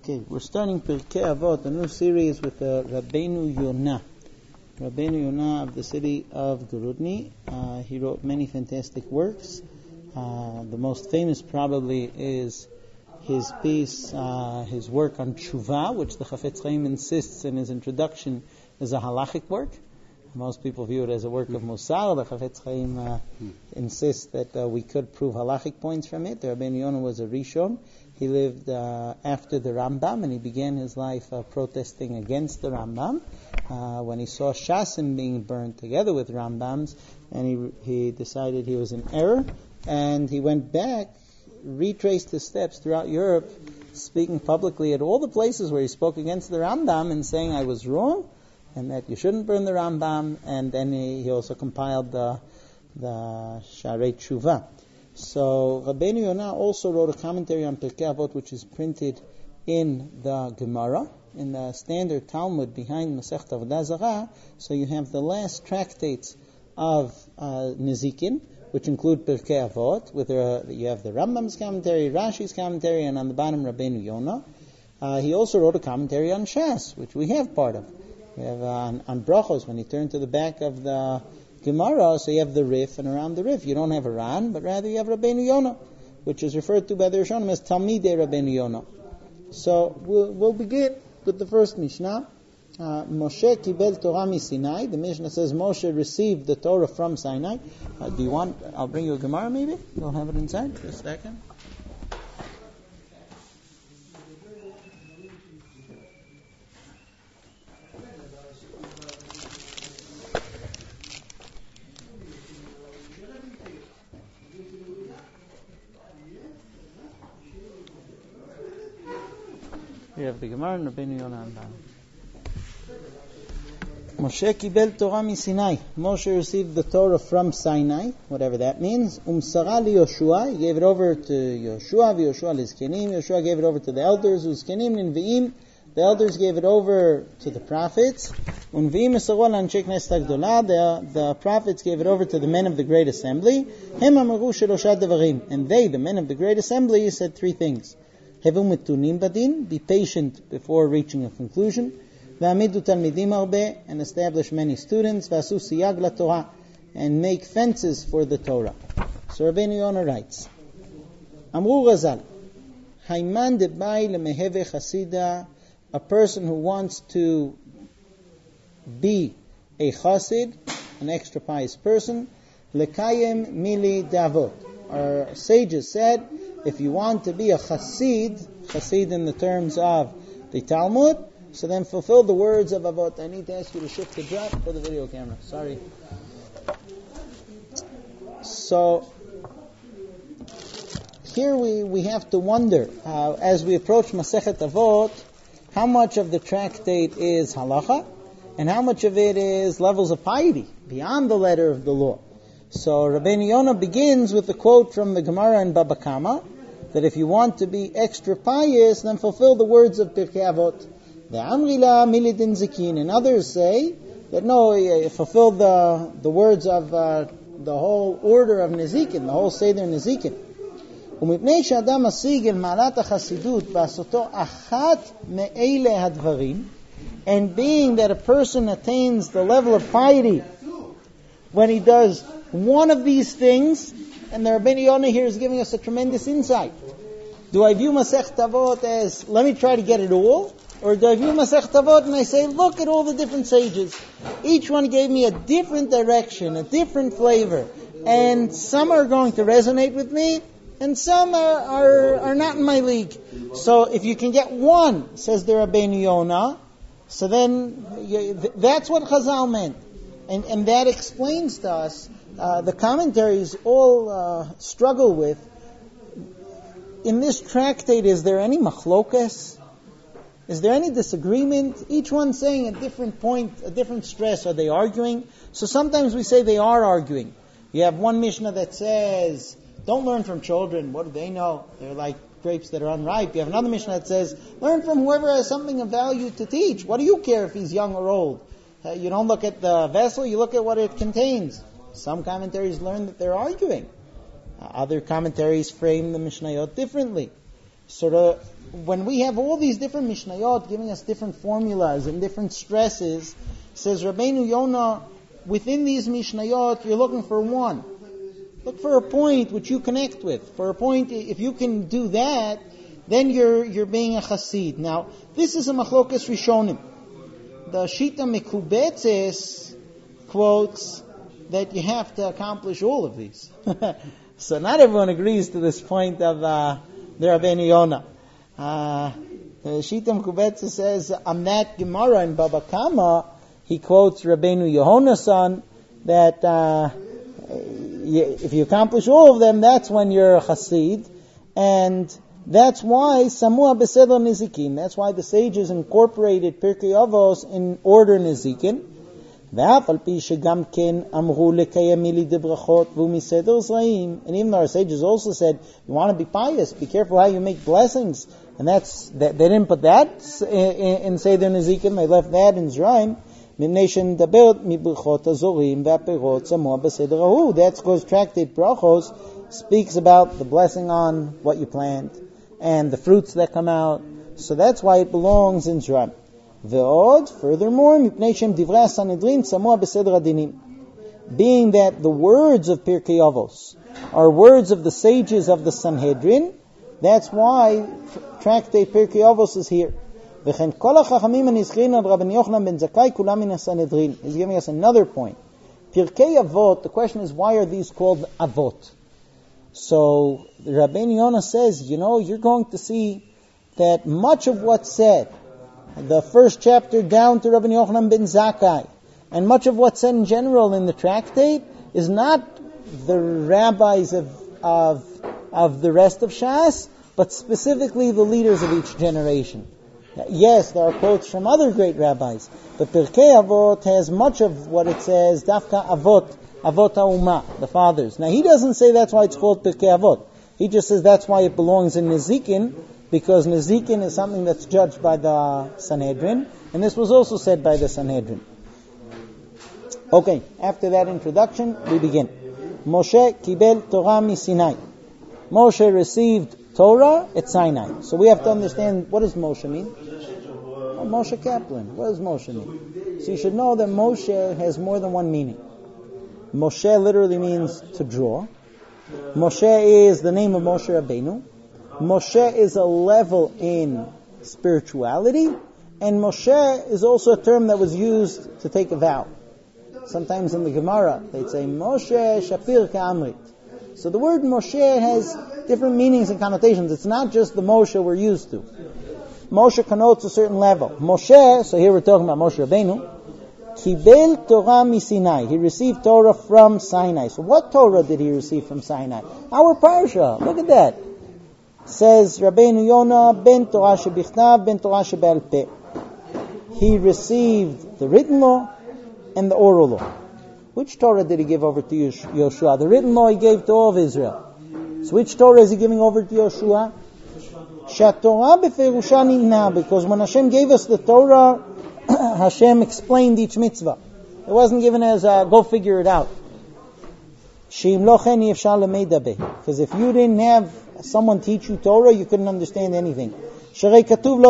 Okay, we're starting Pirkei Avot, a new series with Rabbeinu Yonah. Rabbeinu Yonah of the city of Gerudny. He wrote many fantastic works. The most famous probably is his piece, his work on Tshuva, which the Chafetz Chaim insists in his introduction is a halachic work. Most people view it as a work of Musar. The Chafetz Chaim insists that we could prove halachic points from it. The Rabbeinu Yonah was a Rishon. He lived after the Rambam, and he began his life protesting against the Rambam when he saw Shasim being burned together with Rambams, and he decided he was in error, and he went back, retraced his steps throughout Europe, speaking publicly at all the places where he spoke against the Rambam and saying, I was wrong, and that you shouldn't burn the Rambam, and then he also compiled the Sharei Tshuva. So Rabbeinu Yonah also wrote a commentary on Pirkei Avot, which is printed in the Gemara, in the standard Talmud behind Masechet Avodah Zarah. So you have the last tractates of Nezikin, which include Pirkei Avot, with you have the Rambam's commentary, Rashi's commentary, and on the bottom Rabbeinu Yonah. He also wrote a commentary on Shas, which we have part of. We have on Brachos, when you turn to the back of the Gemara, so you have the Rif, and around the Rif you don't have a Ran, but rather you have Rabbeinu Yonah, which is referred to by the Rishonim as Talmidei Rabbeinu Yonah. So we'll begin with the first Mishnah. Moshe kibel Torah miSinai. The Mishnah says Moshe received the Torah from Sinai. Do you want? I'll bring you a Gemara maybe. You'll have it inside. Just a second. We have the Gemara and Rabbeinu Yonah and Moshe kibel Torah miSinai. Moshe received the Torah from Sinai, whatever that means. Umsara li Yoshua. He gave it over to Yoshua. V'Yoshua lizkenim. Yoshua gave it over to the elders. Uzkenim ninviim. The elders gave it over to the prophets. Unviim esarol anshei knesset hagdolah. The prophets gave it over to the men of the great assembly. Hem amaru shelosha devarim. And they, the men of the great assembly, said three things. Hevu mitunim badin, be patient before reaching a conclusion. V'amidu talmidim arbe, and establish many students. V'asu siyag laTorah, and make fences for the Torah. So Rabbeinu Yonah writes, Amru Razal, Haiman debai lemeheve chasida, a person who wants to be a chasid, an extra pious person, lekayem mili davot. Our sages said, if you want to be a chasid in the terms of the Talmud, so then fulfill the words of Avot. I need to ask you to shift the drop for the video camera. Sorry. So, here we have to wonder, as we approach Masechet Avot, how much of the tractate is halacha, and how much of it is levels of piety, beyond the letter of the law. So Rabbeinu Yonah begins with a quote from the Gemara in Baba Kama, that if you want to be extra pious, then fulfill the words of Pirkei Avot. The Amrila milidin zikin, and others say that no, fulfill the words of the whole order of Nezikin, the whole Seder Nezikin. ומפני שאדם משיג אל מעלת החסידות בעשותו אחת מאלה הדברים, and being that a person attains the level of piety when he does one of these things, and the Rabbeinu Yonah here is giving us a tremendous insight. Do I view Masechet Avot as, let me try to get it all? Or do I view Masechet Avot and I say, look at all the different sages. Each one gave me a different direction, a different flavor. And some are going to resonate with me, and some are not in my league. So if you can get one, says the Rabbeinu Yonah, so then that's what Chazal meant. And that explains to us, the commentaries all struggle with, in this tractate, is there any machlokas? Is there any disagreement? Each one saying a different point, a different stress. Are they arguing? So sometimes we say they are arguing. You have one Mishnah that says, don't learn from children. What do they know? They're like grapes that are unripe. You have another Mishnah that says, learn from whoever has something of value to teach. What do you care if he's young or old? You don't look at the vessel, you look at what it contains. Some commentaries learn that they're arguing. Other commentaries frame the Mishnayot differently. So when we have all these different Mishnayot giving us different formulas and different stresses, says Rabbeinu Yonah, within these Mishnayot, you're looking for one. Look for a point which you connect with. For a point, if you can do that, then you're being a Chassid. Now, this is a Machlokas Rishonim. The Shita Mekubetzes quotes that you have to accomplish all of these. So not everyone agrees to this point of the Rabbeinu Yonah. The Shita Mekubetzes says, on that Gemara in Baba Kama, he quotes Rabbeinu Yehonasan that if you accomplish all of them, that's when you're a Chassid. And that's why Samua Beseder Nizikin. That's why the sages incorporated Pirkei Avos in order Nizikin. And even though our sages also said, you want to be pious, be careful how you make blessings. And they didn't put that in Seder Nizikin, they left that in Zraim. That's because Tractate Brachos speaks about the blessing on what you plant and the fruits that come out. So that's why it belongs in Zraim. Furthermore, being that the words of Pirkei Avos are words of the sages of the Sanhedrin, that's why Tractate Pirkei Avos is here. He's giving us another point. Pirkei Avot, the question is, why are these called Avot? So Rabbeinu Yonah says, you're going to see that much of what's said, the first chapter down to Rabbi Yochanan ben Zakkai, and much of what's said in general in the tractate is not the rabbis of the rest of Shas, but specifically the leaders of each generation. Yes, there are quotes from other great rabbis, but Pirkei Avot has much of what it says, Dafka Avot HaUmah, the fathers. Now he doesn't say that's why it's called Pirkei Avot. He just says that's why it belongs in Nezikin, because Nezikin is something that's judged by the Sanhedrin, and this was also said by the Sanhedrin. Okay, after that introduction, we begin. Moshe Kibel Torah mi Sinai. Moshe received Torah at Sinai. So we have to understand, what does Moshe mean? Moshe Kaplan. What does Moshe mean? So you should know that Moshe has more than one meaning. Moshe literally means to draw. Moshe is the name of Moshe Rabbeinu. Moshe is a level in spirituality, and Moshe is also a term that was used to take a vow. Sometimes in the Gemara, they'd say, Moshe Shapir Ka'amrit. So the word Moshe has different meanings and connotations. It's not just the Moshe we're used to. Moshe connotes a certain level. Moshe, so here we're talking about Moshe Rabbeinu, Kibel Torah mi Sinai. He received Torah from Sinai. So what Torah did he receive from Sinai? Our Parsha. Look at that. Says Rabbeinu Yonah, Ben Torah shebichtav, Ben Torah shebe'al peh. He received the written law and the oral law. Which Torah did he give over to Yoshua? The written law he gave to all of Israel. So which Torah is he giving over to Yoshua? Shatorah beferusha nitna, because when Hashem gave us the Torah, Hashem explained each mitzvah. It wasn't given as go figure it out. Because if you didn't have someone teach you Torah, you couldn't understand anything. Because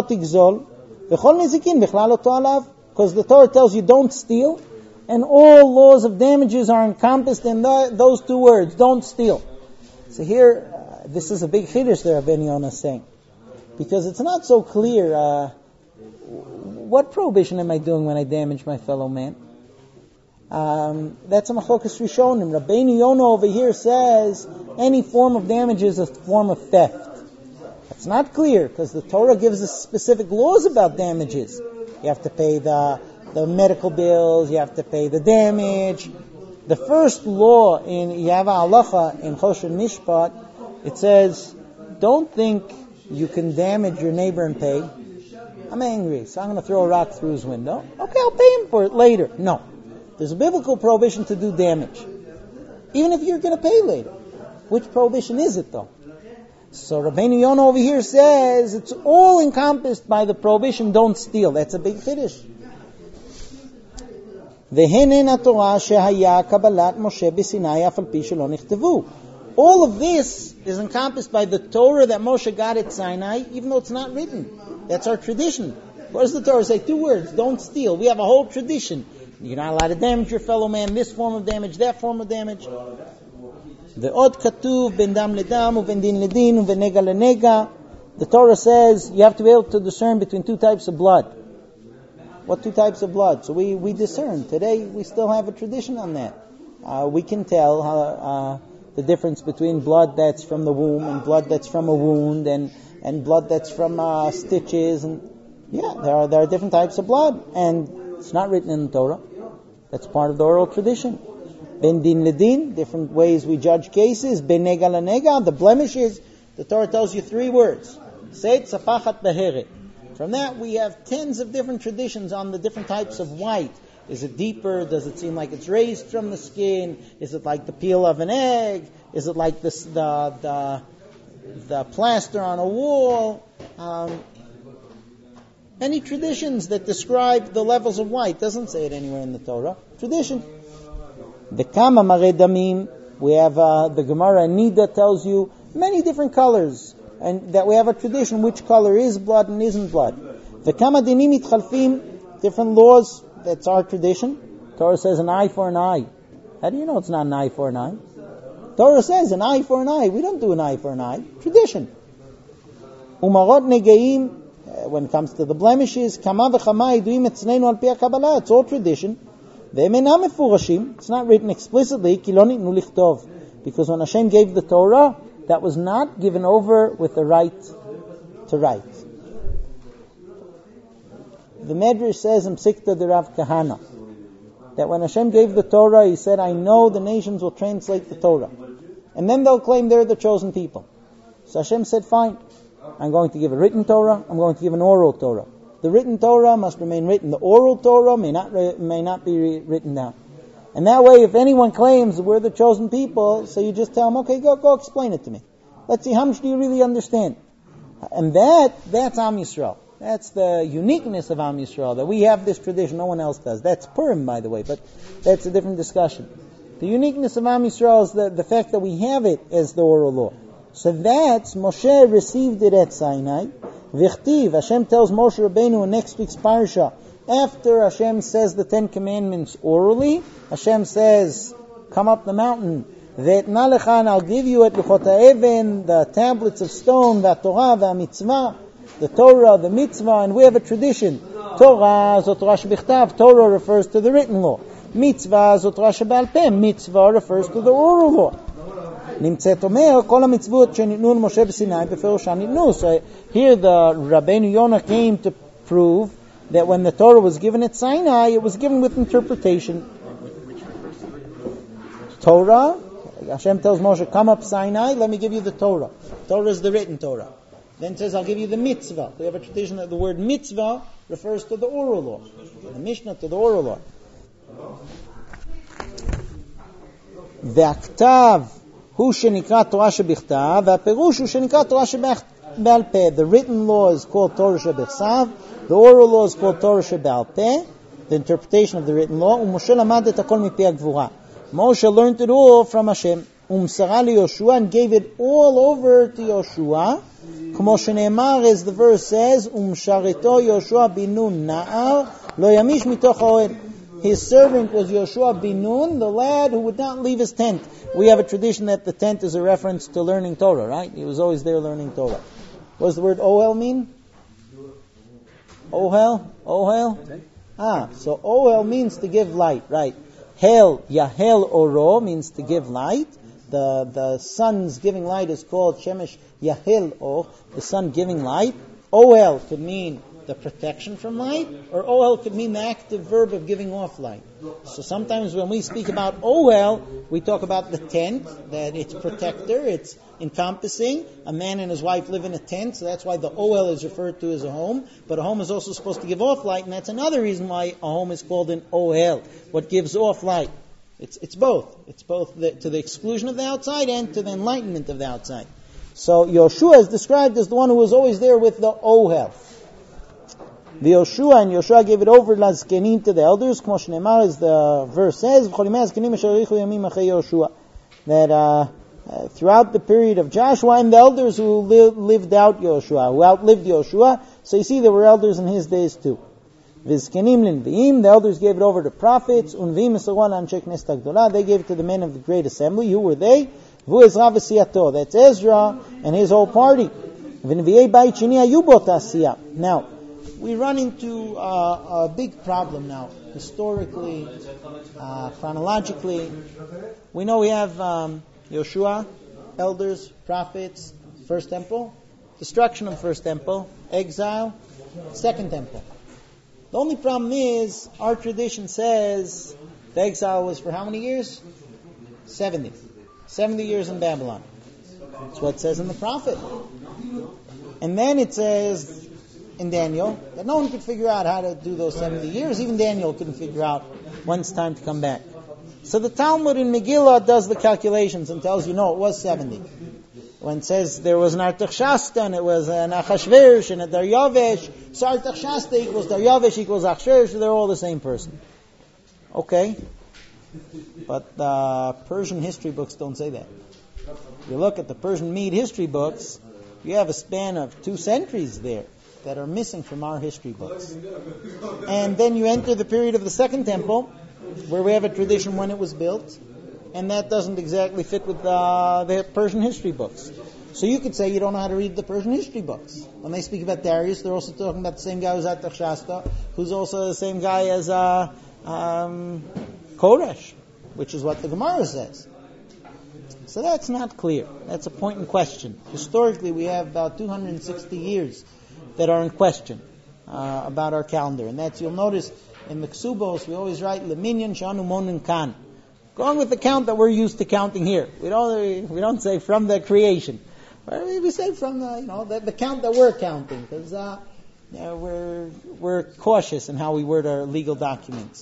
the Torah tells you don't steal, and all laws of damages are encompassed in those two words, don't steal. So here, this is a big chiddush there, Rabbeinu Yonah is saying. Because it's not so clear, what prohibition am I doing when I damage my fellow man? That's a machlokas rishonim. Rabbeinu Yonah over here says any form of damage is a form of theft. That's not clear, because the Torah gives us specific laws about damages. You have to pay the medical bills, you have to pay the damage. The first law in Yava Halacha, in Choshen Mishpat, it says, don't think you can damage your neighbor and pay. I'm angry, so I'm going to throw a rock through his window. Okay, I'll pay him for it later. No. There's a biblical prohibition to do damage, even if you're going to pay later. Which prohibition is it, though? So Rabbeinu Yonah over here says it's all encompassed by the prohibition, don't steal. That's a big chiddush. V'henen haTorah shehaya kabbalat Moshe b'Sinai af al pi shelo nichtavu. All of this is encompassed by the Torah that Moshe got at Sinai, even though it's not written. That's our tradition. What does the Torah say? 2 words, don't steal. We have a whole tradition. You're not allowed to damage your fellow man, this form of damage, that form of damage. The Od Katuv, Ben Dam Ledam, Ben Din Ledin, Ben Nega Lenega. The Torah says you have to be able to discern between 2 types of blood. What 2 types of blood? So we discern. Today we still have a tradition on that. We can tell how, the difference between blood that's from the womb and blood that's from a wound and blood that's from stitches. And yeah, there are different types of blood. And it's not written in the Torah. That's part of the oral tradition. Ben Din Ledin, different ways we judge cases. Ben Nega Lenega, the blemishes. The Torah tells you 3 words. Seit, Sapachat, Beheret. From that, we have tens of different traditions on the different types of white. Is it deeper? Does it seem like it's raised from the skin? Is it like the peel of an egg? Is it like the plaster on a wall? Many traditions that describe the levels of white. Doesn't say it anywhere in the Torah. Tradition. The Kama Mare Damim, we have the Gemara Nida tells you many different colors. And that we have a tradition which color is blood and isn't blood. The Kama Dinim Itchalfim, different laws, that's our tradition. Torah says an eye for an eye. How do you know it's not an eye for an eye? Torah says an eye for an eye. We don't do an eye for an eye. Tradition. Umarot Negeim, when it comes to the blemishes, Kama v'chama iduim etzneinu al pi HaKabbalah. It's all tradition. Ve'em einam mefurashim. It's not written explicitly. Ki lo nitnu lichtov. Because when Hashem gave the Torah, that was not given over with the right to write. The Medrash says in Psikta de Rav Kahana that when Hashem gave the Torah, He said, I know the nations will translate the Torah. And then they'll claim they're the chosen people. So Hashem said, fine, I'm going to give a written Torah, I'm going to give an oral Torah. The written Torah must remain written. The oral Torah may not be written down. And that way, if anyone claims we're the chosen people, so you just tell them, okay, go explain it to me. Let's see, how much do you really understand? And that's Am Yisrael. That's the uniqueness of Am Yisrael, that we have this tradition, no one else does. That's Purim, by the way, but that's a different discussion. The uniqueness of Am Yisrael is the fact that we have it as the oral law. So that's, Moshe received it at Sinai. Vichtiv, Hashem tells Moshe Rabbeinu in next week's parasha, after Hashem says the 10 Commandments orally, Hashem says, come up the mountain, Ve'etna lecha, and I'll give you it, Luchot ha'even, the tablets of stone, V'atorah, V'amitzvah, the Torah, the mitzvah, and we have a tradition. Torah, zot Torah shebichtav, Torah refers to the written law. Mitzvah, zot Torah shebe'al peh, mitzvah refers to the oral law. נמצאת אומר, כל המצוות שניתנו למשה בסיני בפירושן ניתנו. So here the Rabbeinu Yonah came to prove that when the Torah was given at Sinai, it was given with interpretation. Torah, Hashem tells Moshe, come up Sinai, let me give you the Torah. Torah is the written Torah. Then it says, I'll give you the mitzvah. We have a tradition that the word mitzvah refers to the oral law. The Mishnah to the oral law. והכתב הוא שנקרא תורה שבכתב, והפירוש הוא שנקרא תורה שבעל פה. The written law is called Torah שבכתב, the oral law is called Torah שבעל פה, the interpretation of the written law, ומשה למד את הכל מפי הגבורה. Moshe learned it all from Hashem, ומסרה ליהושע, and gave it all over to Yoshua, כמו שנאמר, as the verse says, ומשרתו יהושע בן נון נער, לא ימיש מתוך האוהל. His servant was Yoshua bin Nun, the lad who would not leave his tent. We have a tradition that the tent is a reference to learning Torah, right? He was always there learning Torah. What does the word Ohel mean? Ohel? So Ohel means to give light, right? Hel, Yahel Oro means to give light. The sun's giving light is called Shemesh Yahel O, the sun giving light. Ohel could mean the protection from light, or Ohel could mean the active verb of giving off light. So sometimes when we speak about Ohel, we talk about the tent, that it's protector, it's encompassing. A man and his wife live in a tent, so that's why the Ohel is referred to as a home. But a home is also supposed to give off light, and that's another reason why a home is called an Ohel, what gives off light. It's both. It's both to the exclusion of the outside and to the enlightenment of the outside. So Yoshua is described as the one who was always there with the Ohel. The Yoshua, and Yoshua gave it over lazkenim to the elders, כמו שנאמר, as the verse says, that throughout the period of Joshua, and the elders who lived out Yoshua, who outlived Yoshua. So you see there were elders in his days too. Vizkenim l'nviim, the elders gave it over to prophets. Unviim esaron anshe knesset hagdolah, they gave it to the men of the great assembly. Who were they? Vu Ezra v'siyato, that's Ezra and his whole party. V'nviei bait sheni hayu b'ota siyah. Now, we run into a big problem now, historically, chronologically. We know we have Yoshua, elders, prophets, first temple, destruction of the first temple, exile, second temple. The only problem is, our tradition says the exile was for how many years? 70. 70 years in Babylon. That's what it says in the prophet. And then it says in Daniel that no one could figure out how to do those 70 years. Even Daniel couldn't figure out when it's time to come back. So the Talmud in Megillah does the calculations and tells you, no, it was 70. When it says there was an Artaxerxes and it was an Achashverosh and a Daryavesh, so Artaxerxes equals Daryavesh equals Achashverosh, they're all the same person. Okay. But Persian history books don't say that. If you look at the Persian Mede history books, you have a span of 2 centuries there that are missing from our history books. And then you enter the period of the Second Temple, where we have a tradition when it was built, and that doesn't exactly fit with the Persian history books. So you could say you don't know how to read the Persian history books. When they speak about Darius, they're also talking about the same guy who's Artaxerxes, who's also the same guy as Koresh, which is what the Gemara says. So that's not clear. That's a point in question. Historically, we have about 260 years that are in question about our calendar. And that's, you'll notice, in the Ksubos, we always write, Leminyan Shanu Monin Kan. Going with the count that we're used to counting here. We don't say from the creation. We say from the count that we're counting, because we're cautious in how we word our legal documents.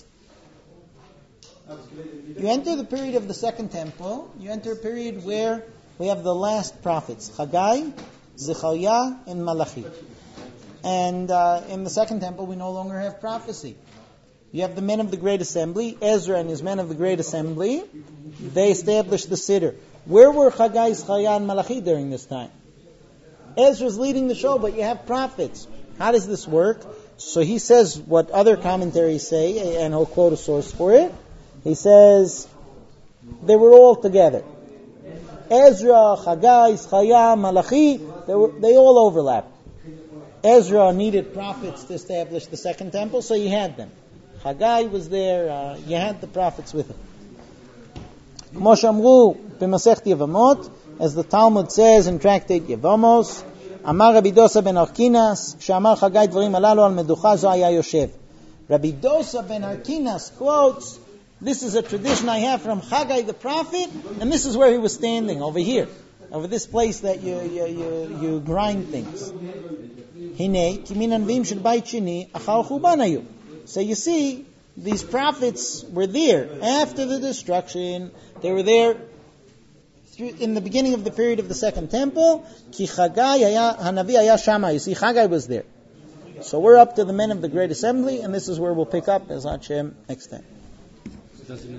You enter the period of the Second Temple. You enter a period where we have the last prophets, Haggai, Zechariah, and Malachi. And in the Second Temple, we no longer have prophecy. You have the men of the Great Assembly, Ezra and his men of the Great Assembly. They established the Siddur. Where were Haggai, Zechariah, and Malachi during this time? Ezra's leading the show, but you have prophets. How does this work? So he says what other commentaries say, and he'll quote a source for it. He says they were all together. Ezra, Haggai, Zechariah, Malachi, they all overlap. Ezra needed prophets to establish the Second Temple, so he had them. Haggai was there, you had the prophets with him. Kmo shamru b'masech Yevamot, as the Talmud says in Tractate Yevamos, Amar Rabbi Dosa ben Arkinas, Shamar Haggai dvarim alalu al meducha zo haya yoshev. Rabbi Dosa ben Arkinas quotes, this is a tradition I have from Haggai the prophet, and this is where he was standing, over here, over this place that you grind things. Hine kimin anvim shel bait sheni achar chuban hayu. So you see, these prophets were there after the destruction. They were there in the beginning of the period of the Second Temple. Ki Haggai hanavi haya shama. You see, Haggai was there. So we're up to the men of the Great Assembly, and this is where we'll pick up as Hashem next time.